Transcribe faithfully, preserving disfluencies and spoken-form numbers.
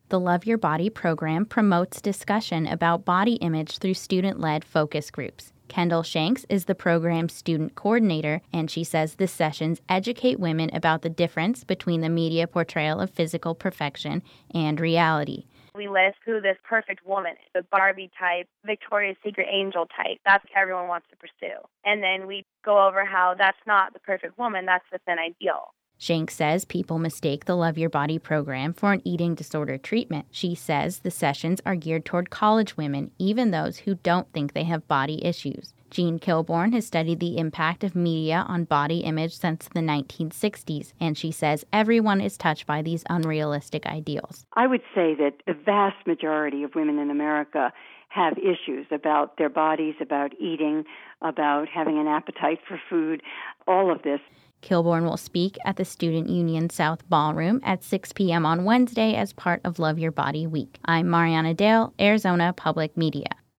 The Love Your Body program promotes discussion about body image through student-led focus groups. Kendall Shanks is the program's student coordinator, and she says the sessions educate women about the difference between the media portrayal of physical perfection and reality. We list who this perfect woman is, the Barbie type, Victoria's Secret angel type. That's what everyone wants to pursue. And then we go over how that's not the perfect woman, that's the thin ideal. Shanks says people mistake the Love Your Body program for an eating disorder treatment. She says the sessions are geared toward college women, even those who don't think they have body issues. Jean Kilborn has studied the impact of media on body image since the nineteen sixties, and she says everyone is touched by these unrealistic ideals. I would say that the vast majority of women in America have issues about their bodies, about eating, about having an appetite for food, all of this. Kilborn will speak at the Student Union South Ballroom at six p.m. on Wednesday as part of Love Your Body Week. I'm Mariana Dale, Arizona Public Media.